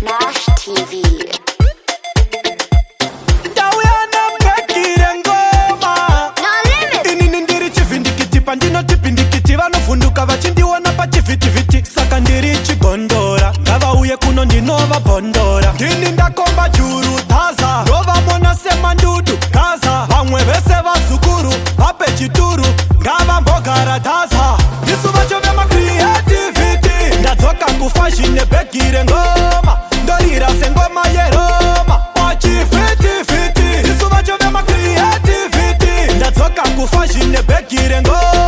Nash TV. Pandino tipindikiti vanofunduka vachindiona pachivitiviti saka ndiri chigondora ngavauye kuno ndinova bhondora ndini ndakomba juru taza ndovamona semandudu gaza vamwe vese vazukuru vape chituru ngavambogara dhaza isu vacho vemacreativity ndadzoka kufashine bhegire ngoma ndorira sengoma yeroma pachivitiviti isu vacho vemacreativity ndadzoka kufashine bhegire ngoma